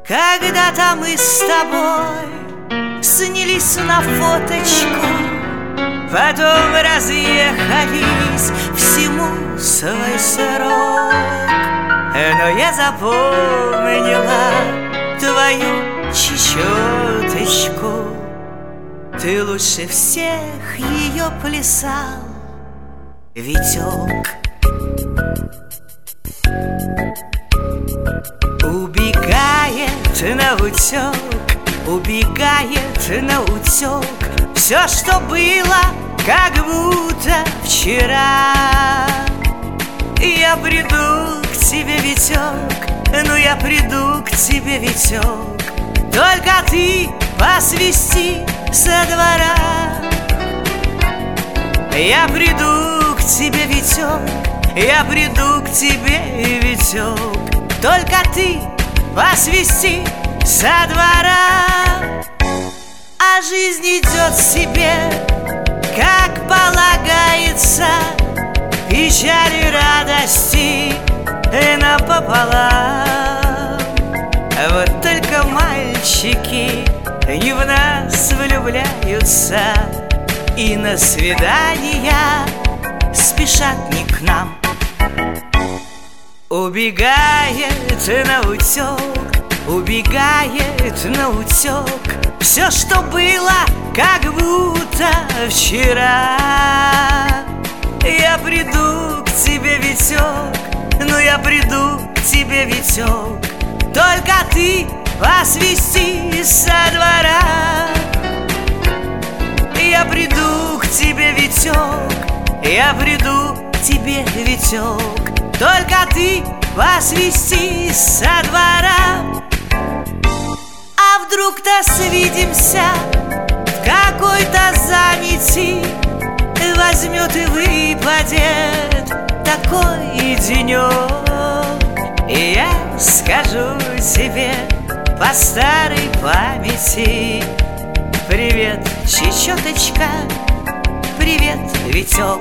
когда-то мы с тобой снялись на фоточку, потом разъехались, всему свой срок. Но я запомнила твою чечеточку. Ты лучше всех ее плясал, Витек. Убегает наутек, убегает наутек все, что было, как будто вчера. Я приду к тебе, Витек, ну я приду к тебе, Витек, только ты посвисти со двора. Я приду к тебе, Витек, я приду к тебе, Витек, только ты посвисти со двора. А жизнь идет себе, как полагается, печали, радости напополам. Вот только мальчики не в нас влюбляются и на свидания спешат не к нам. Убегает наутек, убегает наутек все, что было, как будто вчера. Я приду к тебе, Витек, ну я приду к тебе, Витек, только ты посвисти со двора. Я приду к тебе, Витек, я приду к тебе, Витек, только ты посвисти со двора. А вдруг-то свидимся в какой-то замети, возьмет и выпадет такой денек, и я скажу тебе по старой памяти: привет, чечеточка, привет, Витек.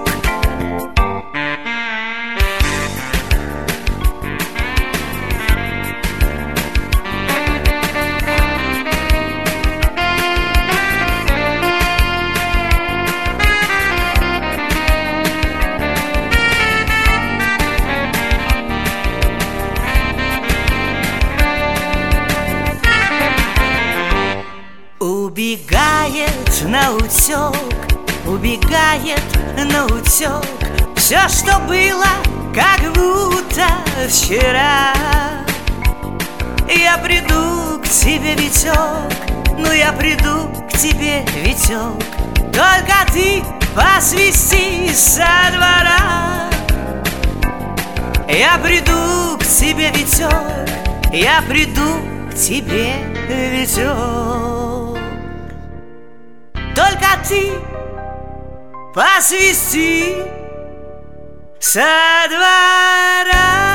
Убегает наутек, убегает наутек все, что было, как будто вчера. Я приду к тебе, Витек, ну я приду к тебе, Витек, только ты посвисти со двора. Я приду к тебе, Витек, я приду к тебе, Витек, только ты посвисти со двора.